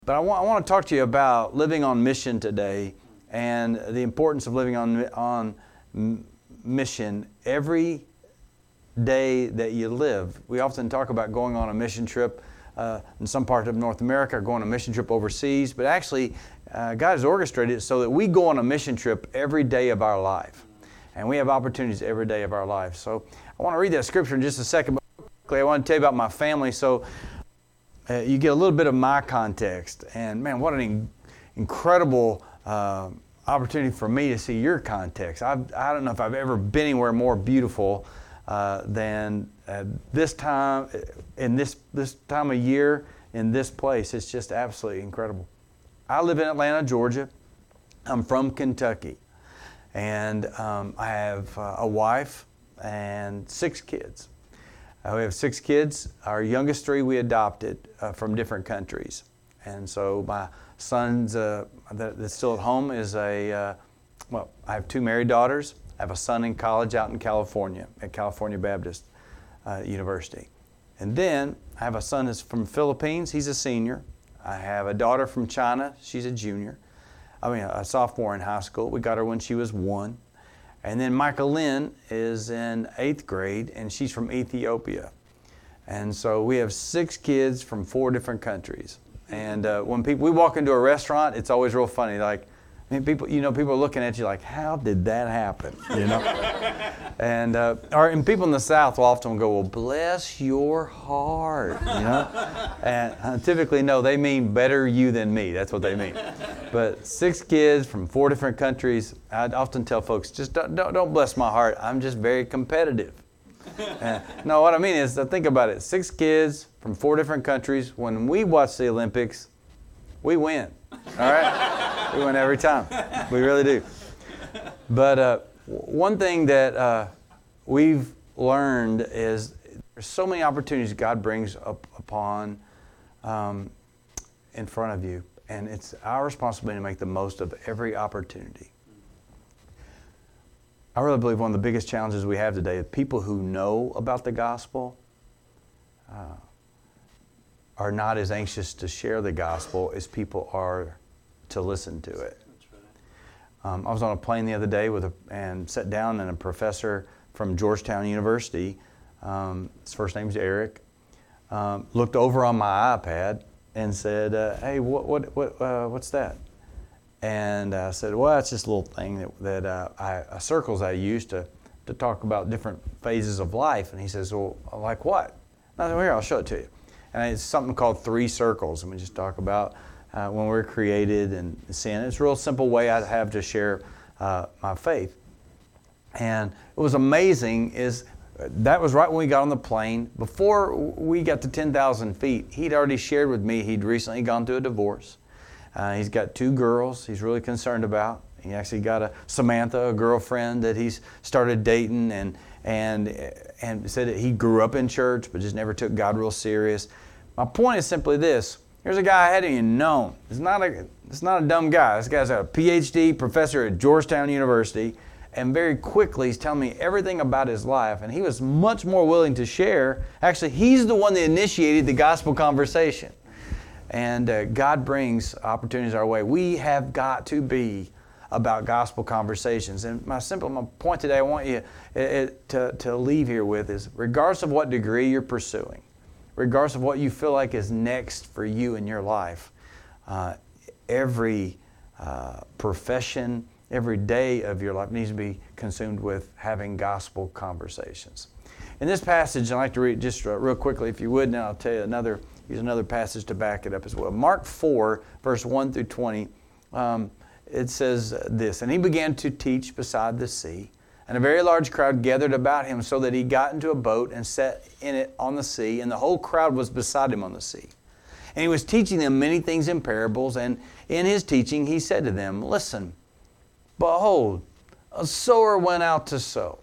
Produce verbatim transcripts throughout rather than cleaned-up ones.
But I want, I want to talk to you about living on mission today and the importance of living on, on mission every day that you live. We often talk about going on a mission trip uh, in some part of North America, or going on a mission trip overseas, but actually uh, God has orchestrated it so that we go on a mission trip every day of our life. And we have opportunities every day of our life. So I want to read that scripture in just a second, but quickly I want to tell you about my family so uh, you get a little bit of my context. And man, what an in- incredible uh, opportunity for me to see your context. I've, I don't know if I've ever been anywhere more beautiful uh, than uh, this time, in this, this time of year, in this place. It's just absolutely incredible. I live in Atlanta, Georgia. I'm from Kentucky. And um, I have uh, a wife and six kids. Uh, we have six kids. Our youngest three we adopted uh, from different countries. And so my son's uh, that, that's still at home is a, uh, well, I have two married daughters. I have a son in college out in California at California Baptist uh, University. And then I have a son that's from the Philippines. He's a senior. I have a daughter from China. She's a junior. I mean, a sophomore in high school. We got her when she was one. And then Michael Lynn is in eighth grade, and she's from Ethiopia. And so we have six kids from four different countries. And uh, when people we walk into a restaurant, it's always real funny. Like, I mean, people, you know, people are looking at you like, how did that happen? You know, and uh, or and people in the South will often go, well, bless your heart, you know, and uh, typically no, they mean better you than me. That's what they mean. But six kids from four different countries. I'd often tell folks, just don't don't, don't bless my heart. I'm just very competitive. Uh, no, what I mean is, think about it. Six kids from four different countries. When we watch the Olympics, we win. All right? We win every time. We really do. But uh, one thing that uh, we've learned is there's so many opportunities God brings up upon um, in front of you. And it's our responsibility to make the most of every opportunity. I really believe one of the biggest challenges we have today is people who know about the gospel uh, are not as anxious to share the gospel as people are to listen to it. Um, I was on a plane the other day with a, and sat down, and a professor from Georgetown University, um, his first name's Eric, um, looked over on my iPad and said, uh, "Hey, what what what uh, what's that?" And I said, "Well, it's just a little thing that that uh, I, uh, circles I use to to talk about different phases of life." And he says, "Well, like what?" And I said, "Well, here, I'll show it to you." And it's something called three circles, and we just talk about uh, when we're created and sin. It's a real simple way I have to share uh, my faith. And it was amazing is that was right when we got on the plane. Before we got to ten thousand feet, he'd already shared with me he'd recently gone through a divorce. Uh, he's got two girls he's really concerned about. He actually got a Samantha, a girlfriend that he's started dating, and and and said that he grew up in church but just never took God real serious. My point is simply this. Here's a guy I hadn't even known. It's not a, it's not a dumb guy. This guy's a P H D professor at Georgetown University, and very quickly he's telling me everything about his life, and he was much more willing to share. Actually, he's the one that initiated the gospel conversation. And uh, God brings opportunities our way. We have got to be about gospel conversations. And my simple my point today I want you it, it, to, to leave here with is, regardless of what degree you're pursuing, regardless of what you feel like is next for you in your life, uh, every uh, profession, every day of your life needs to be consumed with having gospel conversations. In this passage, I'd like to read just uh, real quickly, if you would, and I'll tell you another, use another passage to back it up as well. Mark four, verse one through twenty, um, it says this, "And he began to teach beside the sea, and a very large crowd gathered about him, so that he got into a boat and sat in it on the sea, and the whole crowd was beside him on the sea. And he was teaching them many things in parables, and in his teaching he said to them, 'Listen, behold, a sower went out to sow.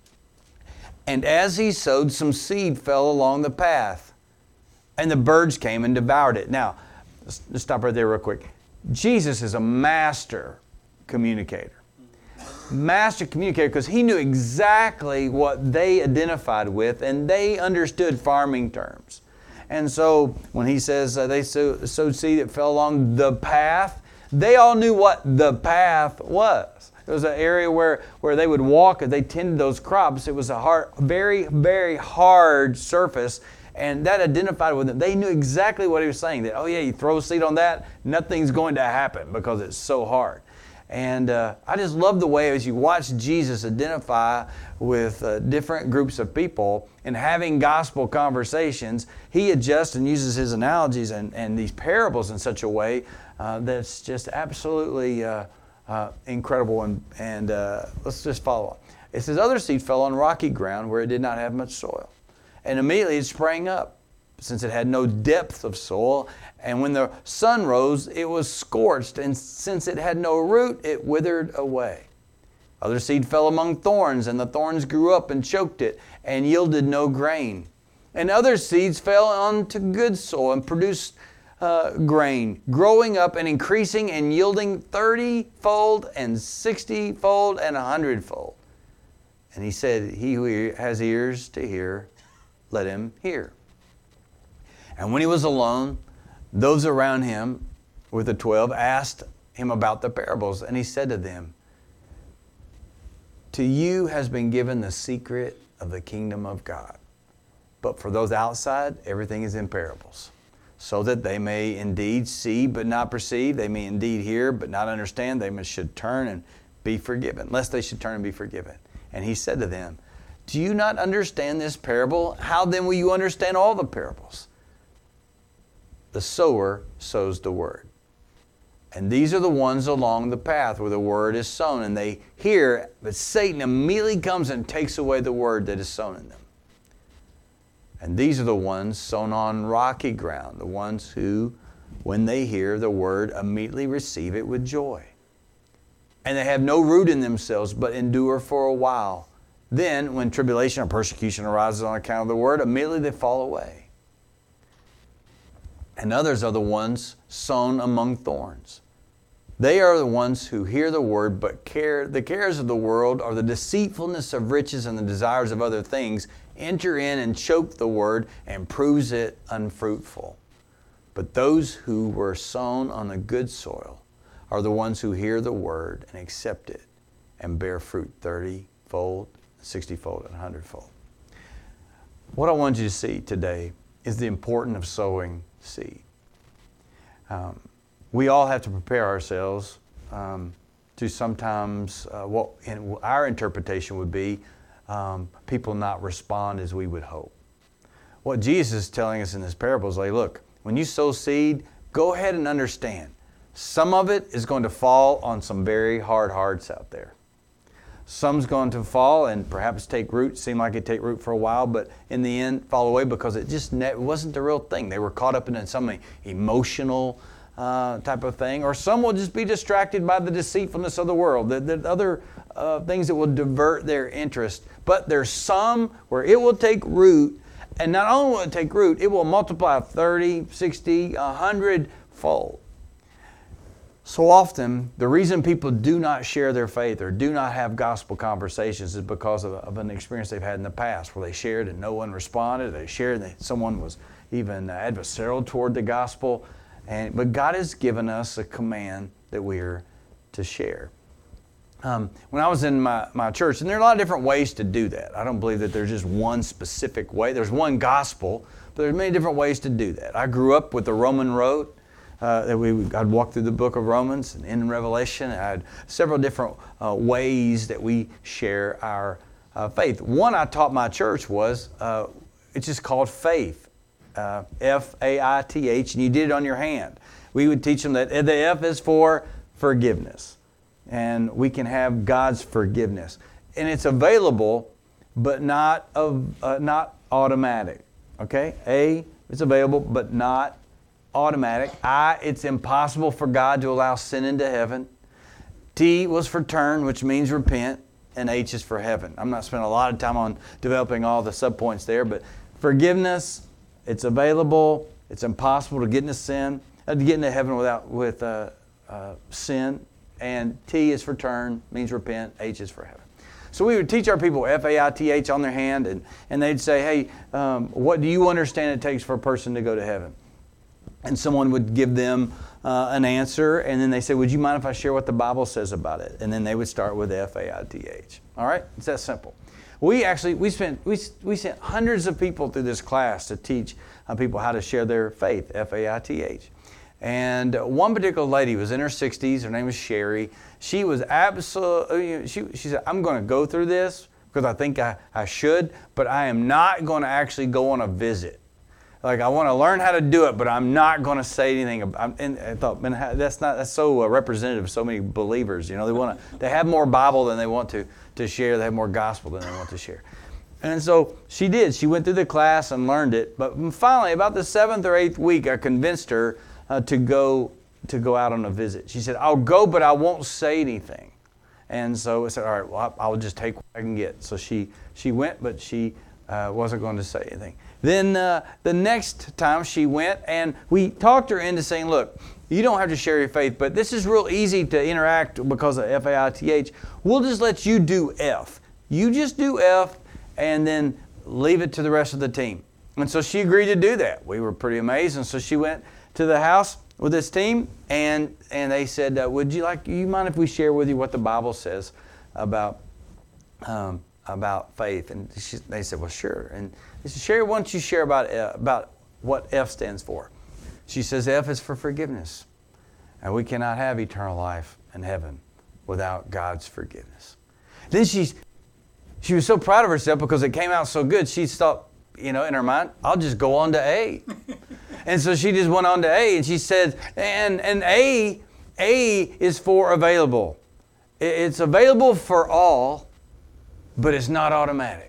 And as he sowed, some seed fell along the path, and the birds came and devoured it.'" Now, let's, let's stop right there real quick. Jesus is a master communicator. Master communicator, because he knew exactly what they identified with, and they understood farming terms. And so when he says uh, they sowed, sowed seed that fell along the path, they all knew what the path was. It was an area where, where they would walk and they tended those crops. It was a hard, very, very hard surface, and that identified with them. They knew exactly what he was saying, that, oh yeah, you throw seed on that, nothing's going to happen because it's so hard. And uh, I just love the way as you watch Jesus identify with uh, different groups of people and having gospel conversations, he adjusts and uses his analogies and, and these parables in such a way uh, that's just absolutely uh, uh, incredible. And, and uh, let's just follow on. It says, other seed fell on rocky ground where it did not have much soil. And immediately it sprang up, since it had no depth of soil. And when the sun rose, it was scorched. And since it had no root, it withered away. Other seed fell among thorns, and the thorns grew up and choked it, and yielded no grain. And other seeds fell onto good soil and produced uh, grain, growing up and increasing and yielding thirty-fold and sixty-fold and a hundredfold. And he said, he who has ears to hear, let him hear. And when he was alone, those around him with the twelve asked him about the parables. And he said to them, to you has been given the secret of the kingdom of God. But for those outside, everything is in parables, so that they may indeed see but not perceive. They may indeed hear but not understand. They should turn and be forgiven, lest they should turn and be forgiven. And he said to them, do you not understand this parable? How then will you understand all the parables? The sower sows the word. And these are the ones along the path where the word is sown. And they hear, but Satan immediately comes and takes away the word that is sown in them. And these are the ones sown on rocky ground, the ones who, when they hear the word, immediately receive it with joy. And they have no root in themselves, but endure for a while. Then, when tribulation or persecution arises on account of the word, immediately they fall away. And others are the ones sown among thorns. They are the ones who hear the word, but care, the cares of the world or the deceitfulness of riches and the desires of other things enter in and choke the word and proves it unfruitful. But those who were sown on a good soil are the ones who hear the word and accept it and bear fruit thirty-fold, sixty-fold, and a hundred-fold. What I want you to see today is the importance of sowing seed. Um, we all have to prepare ourselves um, to sometimes, uh, what in our interpretation would be, um, people not respond as we would hope. What Jesus is telling us in this parable is like, look, when you sow seed, go ahead and understand. Some of it is going to fall on some very hard hearts out there. Some's going to fall and perhaps take root, seem like it take root for a while, but in the end fall away because it just ne- it wasn't the real thing. They were caught up in some emotional uh, type of thing. Or some will just be distracted by the deceitfulness of the world, the, the other uh, things that will divert their interest. But there's some where it will take root, and not only will it take root, it will multiply thirty, sixty, one hundred fold. So often, the reason people do not share their faith or do not have gospel conversations is because of, of an experience they've had in the past where they shared and no one responded. They shared and someone was even adversarial toward the gospel. And, but God has given us a command that we are to share. Um, when I was in my, my church, and there are a lot of different ways to do that. I don't believe that there's just one specific way. There's one gospel, but there's many different ways to do that. I grew up with the Roman road. Uh, that we, I'd walk through the book of Romans and in Revelation. I had several different uh, ways that we share our uh, faith. One I taught my church was, uh, it's just called faith, uh, F A I T H, and you did it on your hand. We would teach them that the F is for forgiveness, and we can have God's forgiveness. And it's available, but not, of, uh, not automatic, okay? A, it's available, but not automatic. I, it's impossible for God to allow sin into heaven. T was for turn, which means repent, and H is for heaven. I'm not spending a lot of time on developing all the subpoints there, but forgiveness, it's available. It's impossible to get into sin, uh, to get into heaven without with uh, uh, sin. And T is for turn, means repent. H is for heaven. So we would teach our people F A I T H on their hand, and, and they'd say, hey, um, what do you understand it takes for a person to go to heaven? And someone would give them uh, an answer, and then they say, would you mind if I share what the Bible says about it? And then they would start with F A I T H. All right? It's that simple. We actually, we spent, we, we sent hundreds of people through this class to teach uh, people how to share their faith, F A I T H. And one particular lady was in her sixties. Her name was Sherry. She was absolutely, she, she said, I'm going to go through this because I think I, I should, but I am not going to actually go on a visit. Like, I want to learn how to do it, but I'm not going to say anything about. And I thought, man, that's not that's so uh, representative of so many believers. You know, they want to they have more Bible than they want to to share. They have more gospel than they want to share. And so she did. She went through the class and learned it. But finally, about the seventh or eighth week, I convinced her uh, to go to go out on a visit. She said, "I'll go, but I won't say anything." And so I said, "All right, well, I'll just take what I can get." So she she went, but she uh, wasn't going to say anything. Then uh, the next time she went, and we talked her into saying, look, you don't have to share your faith, but this is real easy to interact because of F A I T H. We'll just let you do F. You just do F and then leave it to the rest of the team. And so she agreed to do that. We were pretty amazed. And so she went to the house with this team, and, and they said, uh, would you like, you mind if we share with you what the Bible says about um, about faith? And she, they said, well, sure. And they said, Sherry, why don't you share about, uh, about what F stands for? She says, F is for forgiveness. And we cannot have eternal life in heaven without God's forgiveness. Then she's, she was so proud of herself because it came out so good. She thought, you know, in her mind, I'll just go on to A. And so she just went on to A, and she said, and, and A, A is for available. It's available for all, but it's not automatic.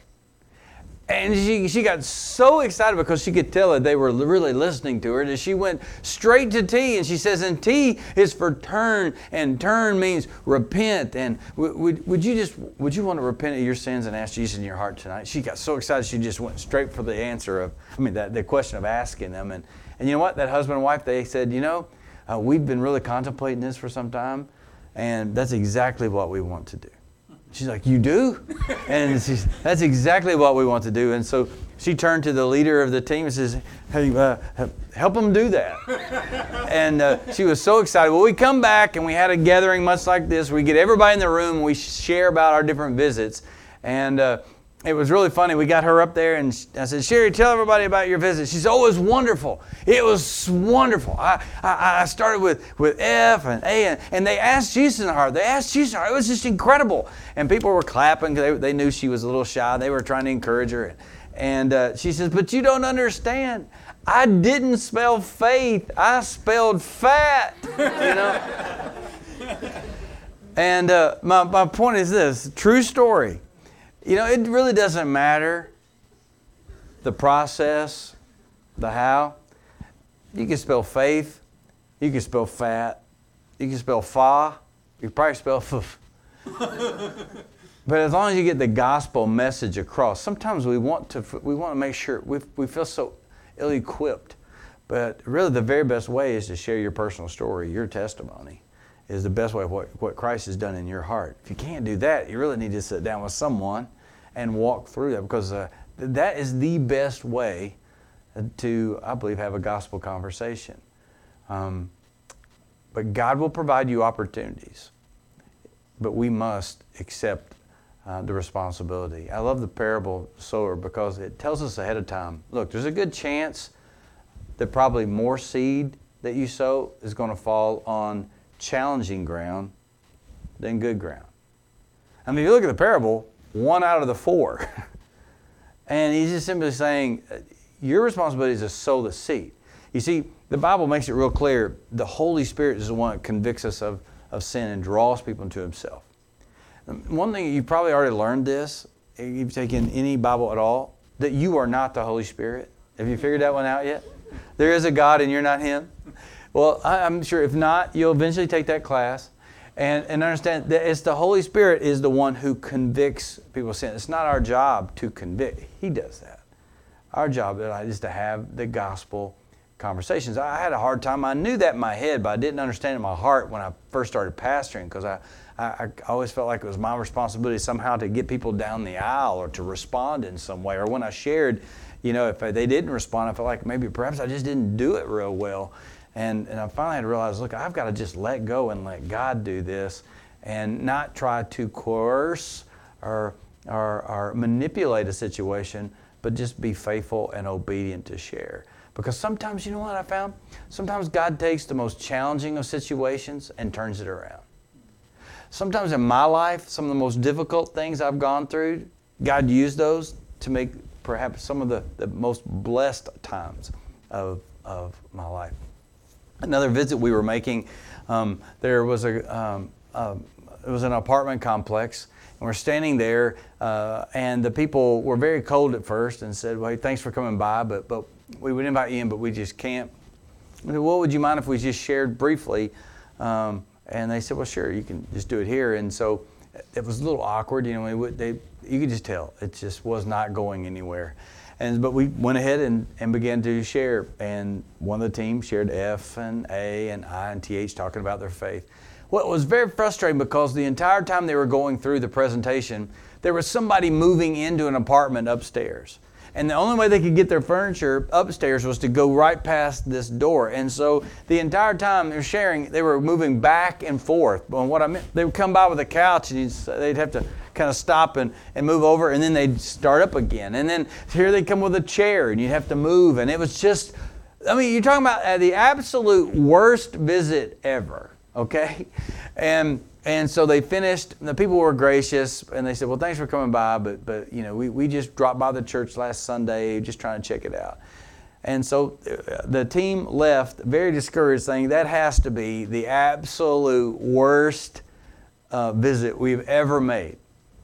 And she, she got so excited because she could tell that they were really listening to her that she went straight to T, and she says, and T is for turn, and turn means repent. And w- would, would you just, would you want to repent of your sins and ask Jesus in your heart tonight? She got so excited she just went straight for the answer of, I mean, that, the question of asking them. And, and you know what? That husband and wife, they said, you know, uh, we've been really contemplating this for some time, and that's exactly what we want to do. She's like, you do? And she's, that's exactly what we want to do. And so she turned to the leader of the team and says, hey, uh, help them do that. And uh, she was so excited. Well, we come back and we had a gathering much like this. We get everybody in the room and we share about our different visits. And uh, it was really funny. We got her up there and I said, Sherry, tell everybody about your visit. She said, oh, it was wonderful. It was wonderful. I, I, I started with, with F and A, and, and they asked Jesus in the heart. They asked Jesus in the heart. It was just incredible. And people were clapping because they, they knew she was a little shy. They were trying to encourage her. And, and uh, she says, but you don't understand. I didn't spell faith. I spelled fat, you know. And uh, my, my point is this, true story. You know, it really doesn't matter the process, the how. You can spell faith. You can spell fat. You can spell fa. You can probably spell f. But as long as you get the gospel message across, sometimes we want to we want to make sure we we feel so ill-equipped. But really, the very best way is to share your personal story, your testimony. Is the best way of what, what Christ has done in your heart. If you can't do that, you really need to sit down with someone and walk through that, because uh, that is the best way to, I believe, have a gospel conversation. Um, but God will provide you opportunities, but we must accept uh, the responsibility. I love the parable sower because it tells us ahead of time, look, there's a good chance that probably more seed that you sow is going to fall on challenging ground than good ground. I mean, if you look at the parable, one out of the four. And he's just simply saying, your responsibility is to sow the seed. You see, the Bible makes it real clear, the Holy Spirit is the one that convicts us of, of sin and draws people into Himself. One thing, you probably already learned this, if you've taken any Bible at all, that you are not the Holy Spirit. Have you figured that one out yet? There is a God and you're not Him. Well, I'm sure if not, you'll eventually take that class and, and understand that it's the Holy Spirit is the one who convicts people's sin. It's not our job to convict. He does that. Our job is to have the gospel conversations. I had a hard time. I knew that in my head, but I didn't understand it in my heart when I first started pastoring, because I, I, I always felt like it was my responsibility somehow to get people down the aisle or to respond in some way. Or when I shared, you know, if they didn't respond, I felt like maybe perhaps I just didn't do it real well. And, and I finally had to realize, look, I've got to just let go and let God do this and not try to coerce or, or, or manipulate a situation, but just be faithful and obedient to share. Because sometimes, you know what I found? Sometimes God takes the most challenging of situations and turns it around. Sometimes in my life, some of the most difficult things I've gone through, God used those to make perhaps some of the, the most blessed times of, of my life. Another visit we were making, um, there was a, um, uh, it was an apartment complex, and we're standing there, uh, and the people were very cold at first and said, well, hey, thanks for coming by, but, but we would invite you in, but we just can't. I said, well, would you mind if we just shared briefly? Um, and they said, well, sure, you can just do it here. And so it was a little awkward, you know, we would, they, you could just tell, it just was not going anywhere. And, but we went ahead and, and began to share, and one of the team shared F and A and I and T H talking about their faith. Well, it was very frustrating because the entire time they were going through the presentation, there was somebody moving into an apartment upstairs. And the only way they could get their furniture upstairs was to go right past this door. And so the entire time they were sharing, they were moving back and forth. But what I meant, they would come by with a couch, and they'd have to kind of stop and, and move over, and then they'd start up again. And then here they come with a chair, and you'd have to move. And it was just, I mean, you're talking about the absolute worst visit ever, okay? And and so they finished, and the people were gracious, and they said, well, thanks for coming by, but, but you know, we, we just dropped by the church last Sunday, just trying to check it out. And so the team left very discouraged, saying that has to be the absolute worst uh, visit we've ever made.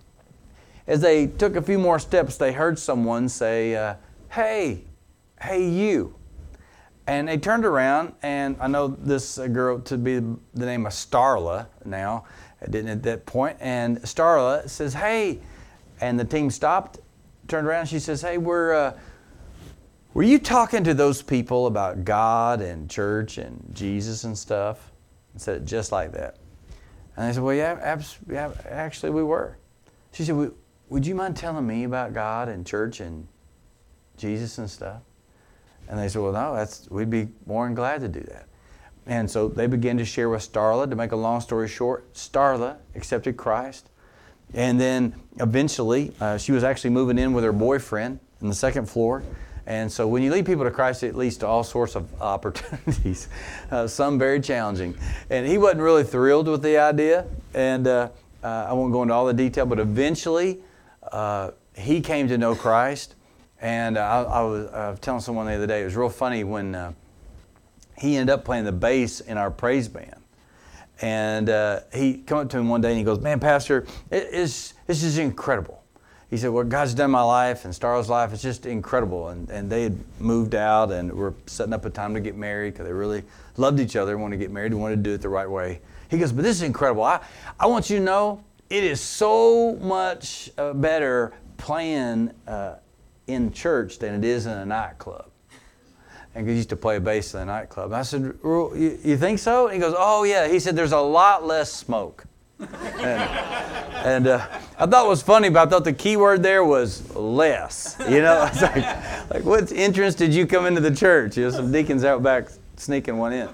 As they took a few more steps, they heard someone say, uh, hey, hey you. And they turned around, and I know this girl to be the name of Starla now. I didn't at that point. And Starla says, hey. And the team stopped, turned around, and she says, hey, we're, uh, were you talking to those people about God and church and Jesus and stuff? And said it just like that. And they said, well, yeah, abs- yeah actually we were. She said, would you mind telling me about God and church and Jesus and stuff? And they said, well, no, that's, we'd be more than glad to do that. And so they began to share with Starla. To make a long story short, Starla accepted Christ. And then eventually, uh, she was actually moving in with her boyfriend in the second floor. And so when you lead people to Christ, it leads to all sorts of opportunities, uh, some very challenging. And he wasn't really thrilled with the idea. And uh, uh, I won't go into all the detail, but eventually uh, he came to know Christ. And uh, I, I was uh, telling someone the other day, it was real funny when uh, he ended up playing the bass in our praise band. And uh, he came up to him one day and he goes, man, Pastor, it is, this is incredible. He said, what God's done in my life and Starla's life, it's just incredible. And, and they had moved out and were setting up a time to get married because they really loved each other, wanted to get married, and wanted to do it the right way. He goes, but this is incredible. I, I want you to know it is so much uh, better playing uh, in church than it is in a nightclub. And he used to play bass in a nightclub. I said, you, you think so? And he goes, oh yeah. He said, there's a lot less smoke. and and uh, I thought it was funny, but I thought the key word there was less. You know, I was like, like, what entrance did you come into the church? You know, some deacons out back sneaking one in.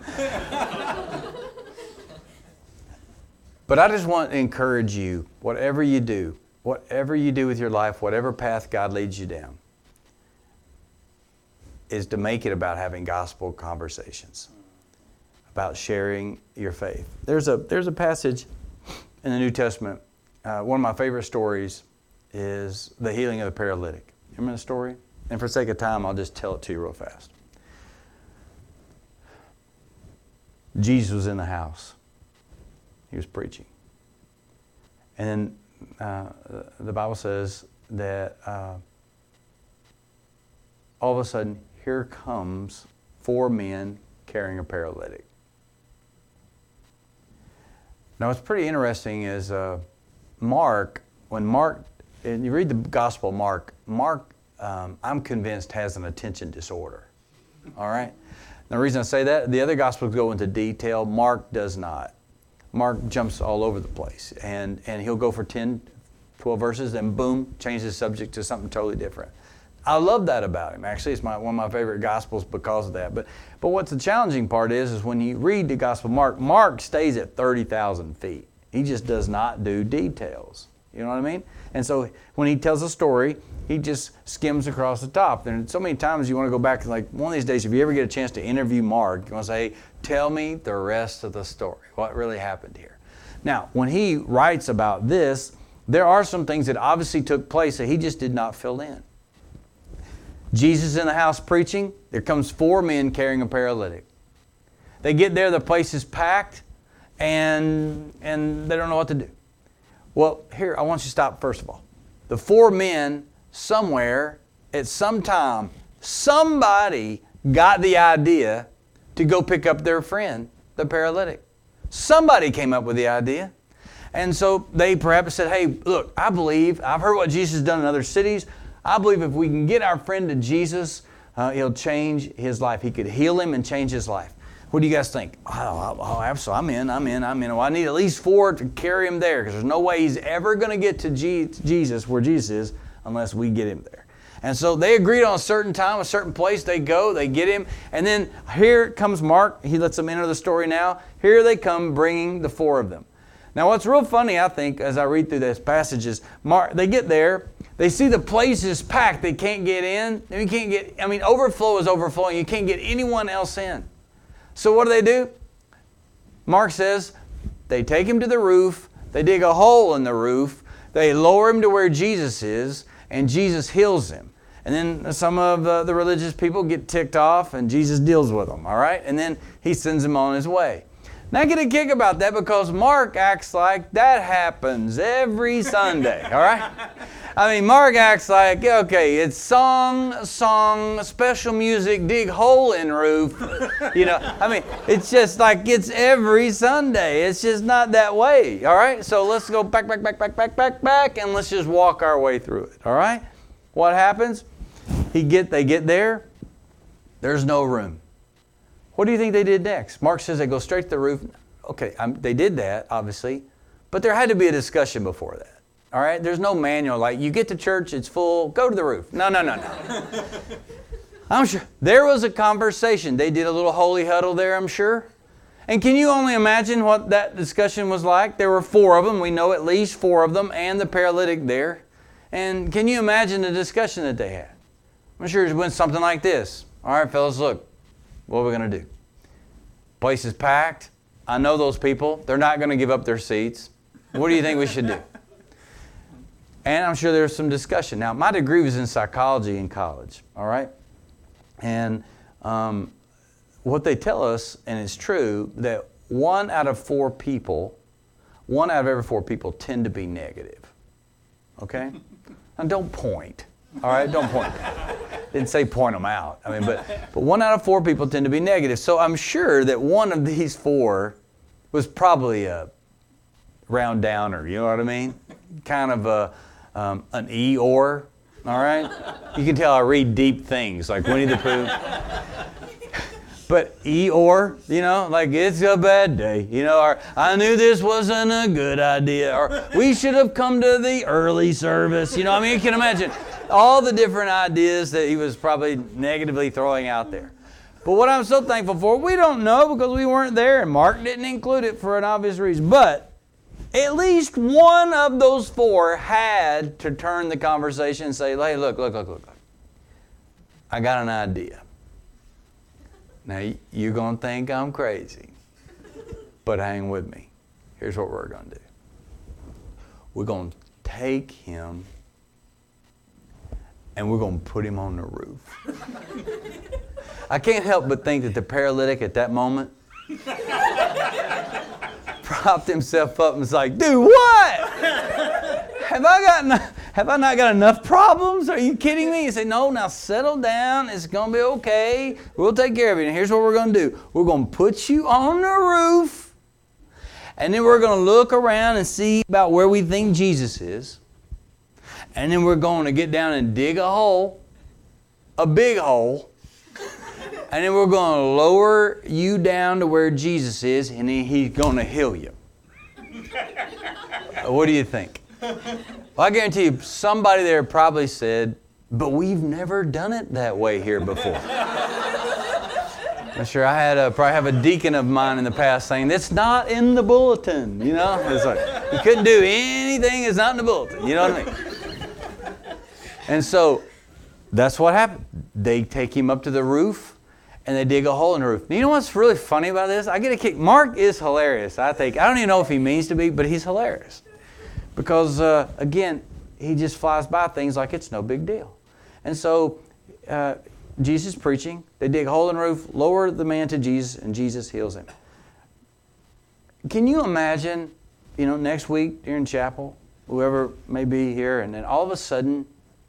But I just want to encourage you, whatever you do, whatever you do with your life, whatever path God leads you down, is to make it about having gospel conversations, about sharing your faith. There's a there's a passage in the New Testament. Uh, one of my favorite stories is the healing of the paralytic. Remember the story? And for sake of time, I'll just tell it to you real fast. Jesus was in the house. He was preaching. And then uh, the Bible says that uh, all of a sudden, here comes four men carrying a paralytic. Now, what's pretty interesting is uh, Mark, when Mark, and you read the Gospel of Mark, Mark, um, I'm convinced, has an attention disorder. All right? The reason I say that, the other Gospels go into detail. Mark does not. Mark jumps all over the place. And, and he'll go for ten, twelve verses, and boom, change the subject to something totally different. I love that about him. Actually, it's my, one of my favorite Gospels because of that. But, but what's the challenging part is, is when you read the Gospel of Mark, Mark stays at thirty thousand feet. He just does not do details. You know what I mean? And so when he tells a story, he just skims across the top. And so many times you want to go back and like, one of these days, if you ever get a chance to interview Mark, you want to say, tell me the rest of the story. What really happened here? Now, when he writes about this, there are some things that obviously took place that he just did not fill in. Jesus in the house preaching, there comes four men carrying a paralytic. They get there, the place is packed, and, and they don't know what to do. Well, here, I want you to stop first of all. The four men, somewhere, at some time, somebody got the idea to go pick up their friend, the paralytic. Somebody came up with the idea. And so they perhaps said, hey, look, I believe, I've heard what Jesus has done in other cities. I believe if we can get our friend to Jesus, uh, he'll change his life. He could heal him and change his life. What do you guys think? Oh, oh, absolutely. I'm in, I'm in, I'm in. Well, I need at least four to carry him there because there's no way he's ever going to get to G- Jesus, where Jesus is, unless we get him there. And so they agreed on a certain time, a certain place. They go, they get him. And then here comes Mark. He lets them enter the story now. Here they come bringing the four of them. Now what's real funny, I think, as I read through this passage is Mark, they get there. They see the place is packed. They can't get in. You can't get, I mean, overflow is overflowing. You can't get anyone else in. So what do they do? Mark says they take him to the roof. They dig a hole in the roof. They lower him to where Jesus is, and Jesus heals him. And then some of uh, the religious people get ticked off, and Jesus deals with them, all right? And then he sends him on his way. Now I get a kick about that because Mark acts like that happens every Sunday, all right? I mean, Mark acts like, okay, it's song, song, special music, dig hole in roof. You know, I mean, it's just like it's every Sunday. It's just not that way, all right? So let's go back, back, back, back, back, back, back, and let's just walk our way through it, all right? What happens? He get, they get there. There's no room. What do you think they did next? Mark says they go straight to the roof. Okay, I'm, they did that, obviously, but there had to be a discussion before that. All right? There's no manual like, you get to church, it's full, go to the roof. No, no, no, no. I'm sure there was a conversation. They did a little holy huddle there, I'm sure. And can you only imagine what that discussion was like? There were four of them. We know at least four of them and the paralytic there. And can you imagine the discussion that they had? I'm sure it went something like this. All right, fellas, look, what are we going to do? Place is packed. I know those people. They're not going to give up their seats. What do you think we should do? And I'm sure there's some discussion. Now, my degree was in psychology in college, all right? And um, what they tell us, and it's true, that one out of four people, one out of every four people tend to be negative, okay? And don't point, all right? Don't point. Didn't say point them out. I mean, but, but one out of four people tend to be negative. So I'm sure that one of these four was probably a round downer, you know what I mean? Kind of a, um, an Eeyore, all right? You can tell I read deep things like Winnie the Pooh. But Eeyore, you know, like it's a bad day, you know, or I knew this wasn't a good idea, or we should have come to the early service, you know, I mean, you can imagine all the different ideas that he was probably negatively throwing out there. But what I'm so thankful for, we don't know because we weren't there, and Mark didn't include it for an obvious reason, but at least one of those four had to turn the conversation and say, hey, look, look, look, look, look. I got an idea. Now, you're going to think I'm crazy, but hang with me. Here's what we're going to do. We're going to take him and we're going to put him on the roof. I can't help but think that the paralytic at that moment propped himself up and was like, dude, what? Have I got enough, have I not got enough problems? Are you kidding me? He said, no, now settle down. It's going to be okay. We'll take care of you. And here's what we're going to do. We're going to put you on the roof, and then we're going to look around and see about where we think Jesus is. And then we're going to get down and dig a hole, a big hole, And then we're going to lower you down to where Jesus is, and then He's going to heal you. What do you think? Well, I guarantee you, somebody there probably said, but we've never done it that way here before. I'm sure I had a, probably have a deacon of mine in the past saying, it's not in the bulletin, you know? It's like, you couldn't do anything that's not in the bulletin, you know what I mean? And so, that's what happened. They take him up to the roof, and they dig a hole in the roof. You know what's really funny about this? I get a kick. Mark is hilarious, I think. I don't even know if he means to be, but he's hilarious. Because, uh, again, he just flies by things like it's no big deal. And so, uh, Jesus is preaching. They dig a hole in the roof, lower the man to Jesus, and Jesus heals him. Can you imagine, you know, next week during chapel, whoever may be here, and then all of a sudden,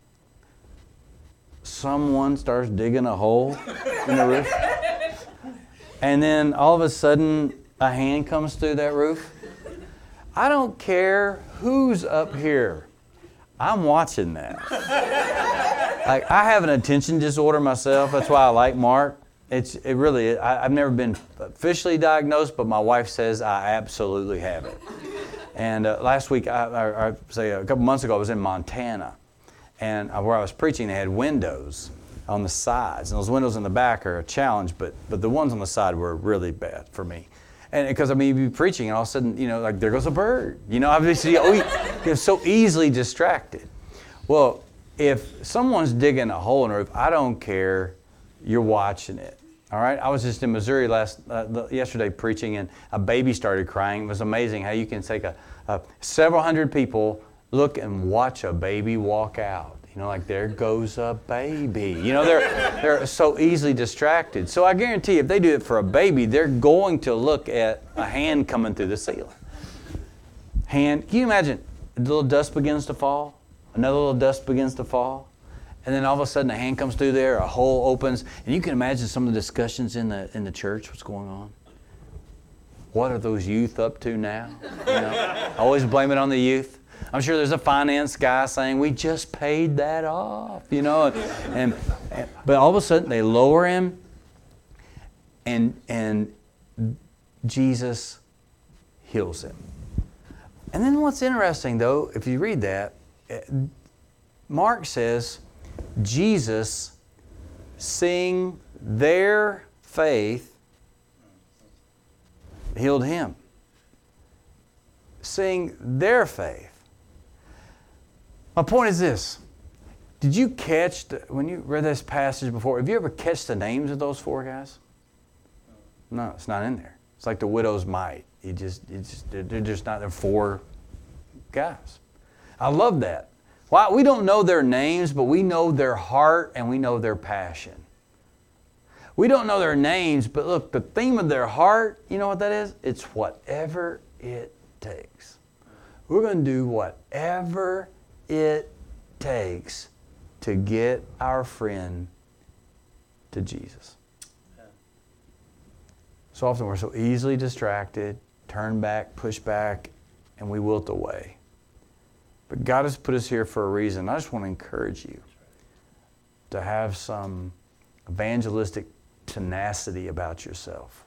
someone starts digging a hole in the roof, and then all of a sudden, a hand comes through that roof? I don't care who's up here. I'm watching that. Like, I have an attention disorder myself. That's why I like Mark. It's it really. I, I've never been officially diagnosed, but my wife says I absolutely have it. And uh, last week, I, I, I say a couple months ago, I was in Montana, and where I was preaching, they had windows on the sides, and those windows in the back are a challenge. But but the ones on the side were really bad for me. And because I mean, you'd be preaching, and all of a sudden, you know, like there goes a bird. You know, obviously, oh, you're so easily distracted. Well, if someone's digging a hole in the roof, I don't care. You're watching it. All right. I was just in Missouri last uh, the, yesterday preaching, and a baby started crying. It was amazing how you can take a, a several hundred people look and watch a baby walk out. You know, like there goes a baby. You know, they're they're so easily distracted. So I guarantee you, if they do it for a baby, they're going to look at a hand coming through the ceiling. Hand. Can you imagine? A little dust begins to fall. Another little dust begins to fall. And then all of a sudden, a hand comes through there. A hole opens, and you can imagine some of the discussions in the in the church. What's going on? What are those youth up to now? You know, always blame it on the youth. I'm sure there's a finance guy saying, we just paid that off, you know. And, and but all of a sudden they lower him, and and Jesus heals him. And then what's interesting though, if you read that, Mark says, Jesus, seeing their faith, healed him. Seeing their faith. My point is this. Did you catch, the, when you read this passage before, have you ever catch the names of those four guys? No, it's not in there. It's like the widow's mite. You just, you just, they're just not, they're four guys. I love that. Why? We don't know their names, but we know their heart and we know their passion. We don't know their names, but look, the theme of their heart, you know what that is? It's whatever it takes. We're going to do whatever it takes to get our friend to Jesus. So often we're so easily distracted, turn back, push back, and we wilt away. But God has put us here for a reason. I just want to encourage you to have some evangelistic tenacity about yourself.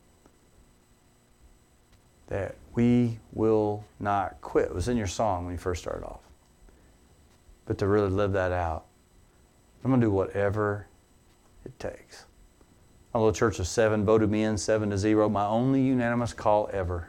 That we will not quit. It was in your song when you first started off. But to really live that out, I'm going to do whatever it takes. My little church of seven voted me in seven to zero. My only unanimous call ever.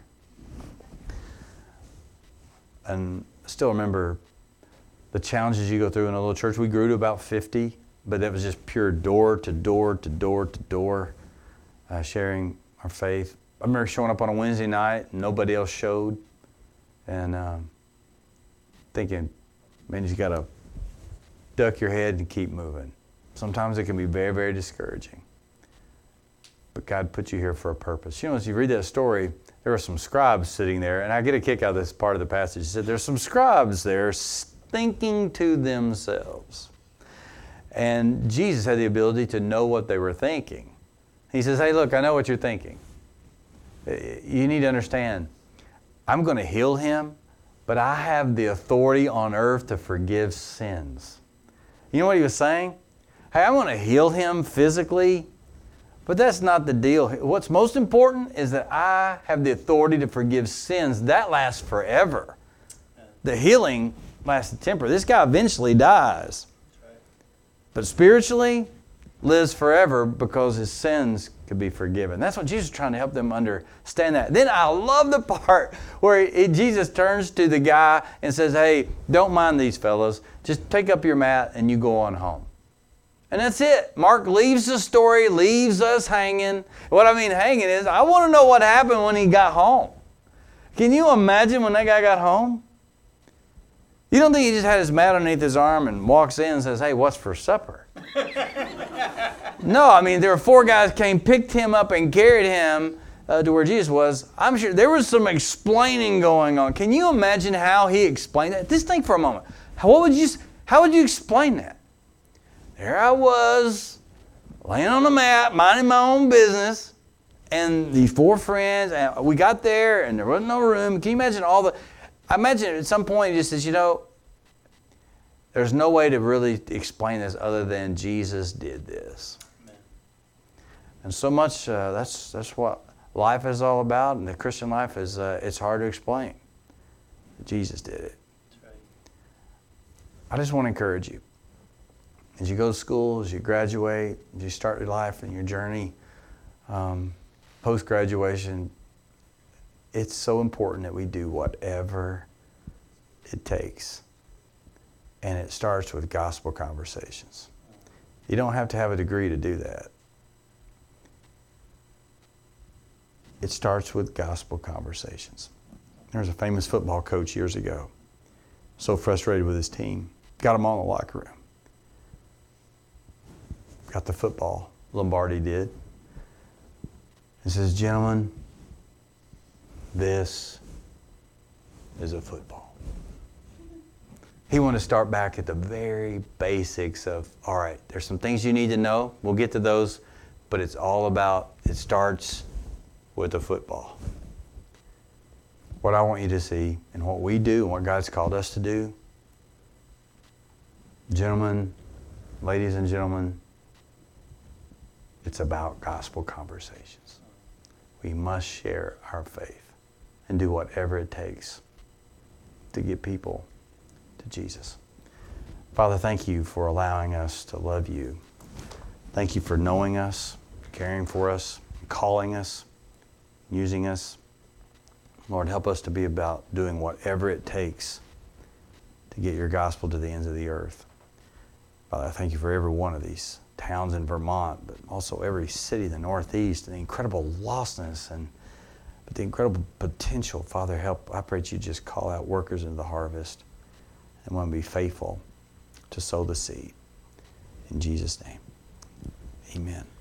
And I still remember the challenges you go through in a little church. We grew to about fifty, but that was just pure door to door to door to door, uh, sharing our faith. I remember showing up on a Wednesday night and nobody else showed, and um, thinking, man, you just got to duck your head and keep moving. Sometimes it can be very, very discouraging. But God put you here for a purpose. You know, as you read that story, there were some scribes sitting there, and I get a kick out of this part of the passage. He said, there's some scribes there thinking to themselves. And Jesus had the ability to know what they were thinking. He says, hey, look, I know what you're thinking. You need to understand, I'm going to heal him, but I have the authority on earth to forgive sins. You know what he was saying? Hey, I'm going to heal him physically, But that's not the deal. What's most important is that I have the authority to forgive sins. That lasts forever. The healing lasts temporary. This guy eventually dies. But spiritually, lives forever because his sins could be forgiven. That's what Jesus is trying to help them understand that. Then I love the part where he, Jesus turns to the guy and says, hey, don't mind these fellas. Just take up your mat and you go on home. And that's it. Mark leaves the story, leaves us hanging. What I mean hanging is, I want to know what happened when he got home. Can you imagine when that guy got home? You don't think he just had his mat underneath his arm and walks in and says, hey, what's for supper? No, I mean, there were four guys came, picked him up and carried him uh, to where Jesus was. I'm sure there was some explaining going on. Can you imagine how he explained that? Just think for a moment. How, what would you, how would you explain that? There I was, laying on the mat, minding my own business, and these four friends, and we got there, and there wasn't no room. Can you imagine all the... I imagine at some point he just says, you know, there's no way to really explain this other than Jesus did this. Amen. And so much, uh, that's that's what life is all about, and the Christian life is, uh, it's hard to explain. Jesus did it. That's right. I just want to encourage you. As you go to school, as you graduate, as you start your life and your journey, um, post-graduation, it's so important that we do whatever it takes. And it starts with gospel conversations. You don't have to have a degree to do that. It starts with gospel conversations. There was a famous football coach years ago, so frustrated with his team, got him all in the locker room. Got the football, Lombardi did. He says, gentlemen, this is a football. He wanted to start back at the very basics of, all right, there's some things you need to know. We'll get to those, but it's all about, it starts with the football. What I want you to see and what we do and what God's called us to do, gentlemen, ladies and gentlemen, it's about gospel conversations. We must share our faith and do whatever it takes to get people to Jesus. Father, thank you for allowing us to love you. Thank you for knowing us, caring for us, calling us, using us. Lord, help us to be about doing whatever it takes to get your gospel to the ends of the earth. Father, I thank you for every one of these towns in Vermont, but also every city in the Northeast, and the incredible lostness and but the incredible potential. Father, help. I pray that you just call out workers into the harvest and want to be faithful to sow the seed. In Jesus' name, amen.